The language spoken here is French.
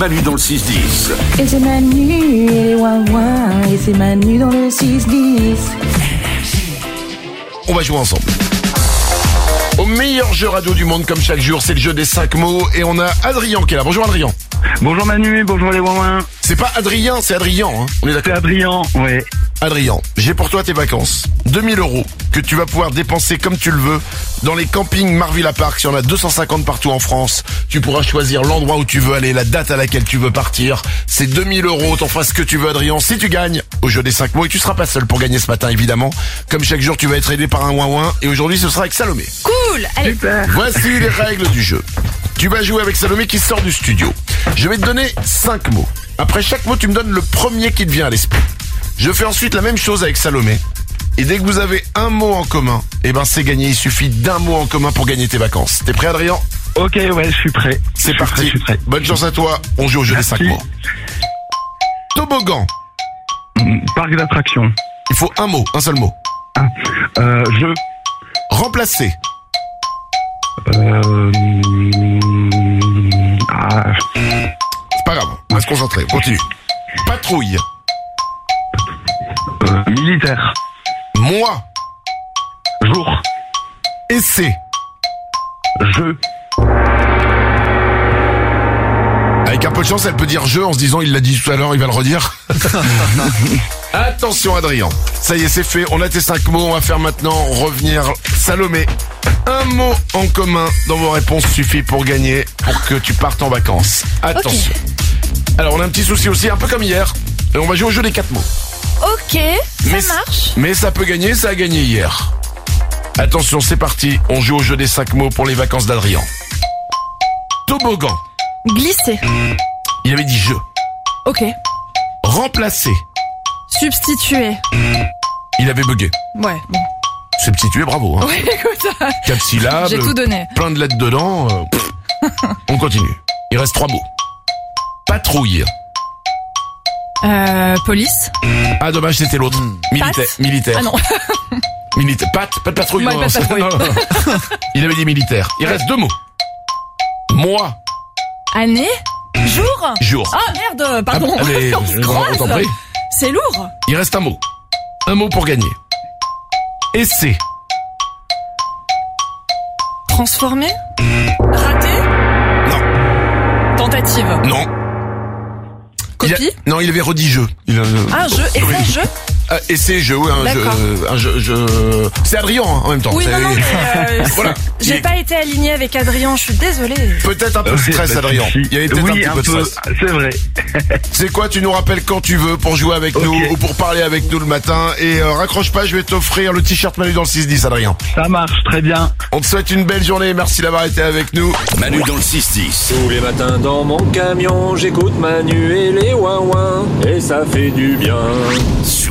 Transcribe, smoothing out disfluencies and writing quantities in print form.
Manu dans le 6-10. Et c'est Manu et les ouin-ouin, et c'est Manu dans le 6-10. On va jouer ensemble. Au meilleur jeu radio du monde comme chaque jour, c'est le jeu des 5 mots et on a Adrien qui est là. Bonjour Adrien. Bonjour Manu, bonjour les ouin-ouin. C'est pas Adrien, c'est Adrien, hein. On est C'est d'accord. Adrien, ouais. Adrien, j'ai pour toi tes vacances. 2000 € que tu vas pouvoir dépenser comme tu le veux dans les campings Marvilla Park. Il y en a 250 partout en France. Tu pourras choisir l'endroit où tu veux aller, la date à laquelle tu veux partir. C'est 2000 €. T'en feras ce que tu veux, Adrien. Si tu gagnes au jeu des 5 mots, et tu seras pas seul pour gagner ce matin, évidemment. Comme chaque jour, tu vas être aidé par un ouin-ouin. Et aujourd'hui, ce sera avec Salomé. Cool. Allez. Super. Voici les règles du jeu. Tu vas jouer avec Salomé qui sort du studio. Je vais te donner 5 mots. Après chaque mot, tu me donnes le premier qui te vient à l'esprit. Je fais ensuite la même chose avec Salomé. Et dès que vous avez un mot en commun, eh ben c'est gagné. Il suffit d'un mot en commun pour gagner tes vacances. T'es prêt, Adrien? Ok, ouais, je suis prêt. C'est parti. Je suis prêt. Bonne chance à toi. On joue au jeu des 5 mots. Toboggan. Parc d'attractions. Il faut un mot, un seul mot. Je. Remplacer. C'est pas grave. On va se concentrer. On continue. Patrouille. Militaire. Moi. Jour. Essai. Je. Avec un peu de chance, elle peut dire je en se disant il l'a dit tout à l'heure, il va le redire. Attention Adrien, ça y est, c'est fait, on a tes 5 mots, on va faire maintenant revenir Salomé. Un mot en commun dans vos réponses suffit pour gagner, pour que tu partes en vacances. Attention. Alors on a un petit souci aussi, un peu comme hier, et on va jouer au jeu des 4 mots. Ok, ça marche. Mais ça peut gagner, ça a gagné hier. Attention, c'est parti, on joue au jeu des 5 mots pour les vacances d'Adrien. Toboggan. Glisser. Il avait dit je. Ok. Remplacer. Substituer. Il avait bugué. Ouais, bon. Substituer, bravo. Hein. Ouais, écoute, 4 syllabes. j'ai tout donné. Plein de lettres dedans. On continue. Il reste 3 mots. Patrouille. Police. Ah, dommage, c'était l'autre. Militaire. Militaire. Ah non. Militaire. Pas de patrouille. Ouais, non, pas de patrouille. non. Il avait dit militaire. Il reste 2 mots. Moi. Année. Jour. Jour. Ah merde, pardon. Allez, On se on croise. t'en prie. C'est lourd. Il reste un mot. Un mot pour gagner. Essai. Transformer. Rater. Non. Tentative. Non. Copie. Non, il avait redit jeu. Un jeu. Et Oui. un jeu. Essai, jeu, ouais, un jeu. C'est Adrien hein, en même temps. Oui, C'est- non, mais Voilà. j'ai pas été aligné avec Adrien, je suis désolée. Peut-être un peu de Ok, stress, pas de Adrien. souci. Il y avait peut-être Oui, un petit peu de stress. c'est vrai. C'est quoi, tu nous rappelles quand tu veux pour jouer avec nous ou pour parler avec nous le matin. Et raccroche pas, je vais t'offrir le t-shirt Manu dans le 6-10, Adrien. Ça marche, très bien. On te souhaite une belle journée, merci d'avoir été avec nous. Manu dans le 6-10. Tous les matins dans mon camion, j'écoute Manu et les ouin-ouin, et ça fait du bien.